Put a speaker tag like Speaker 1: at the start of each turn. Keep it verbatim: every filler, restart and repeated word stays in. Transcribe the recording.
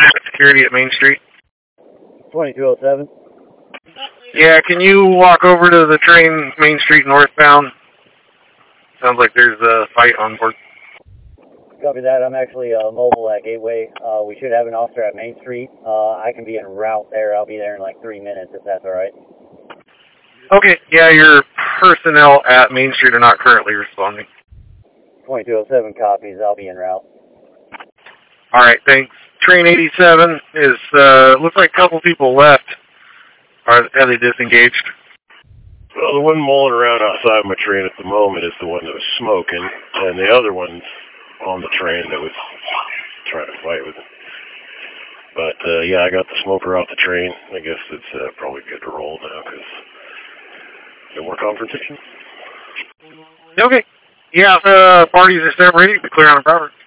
Speaker 1: security at Main Street.
Speaker 2: twenty-two oh seven.
Speaker 1: Yeah, can you walk over to the train Main Street northbound? Sounds like there's a fight on board.
Speaker 2: Copy that. I'm actually uh, mobile at Gateway. Uh, we should have an officer at Main Street. Uh, I can be en route there. I'll be there in like three minutes if that's all right.
Speaker 1: Okay, yeah, your personnel at Main Street are not currently responding.
Speaker 2: twenty-two oh seven copies. I'll be en route.
Speaker 1: All right, thanks. Train eighty-seven is, uh, looks like a couple people left. Are, are they disengaged?
Speaker 3: Well, the one mulling around outside my train at the moment is the one that was smoking, and the other one's on the train that was trying to fight with him. But, uh, yeah, I got the smoker off the train. I guess it's uh, probably good to roll now, because no more confrontation.
Speaker 1: Okay. Yeah, uh, parties are set ready to clear on the property.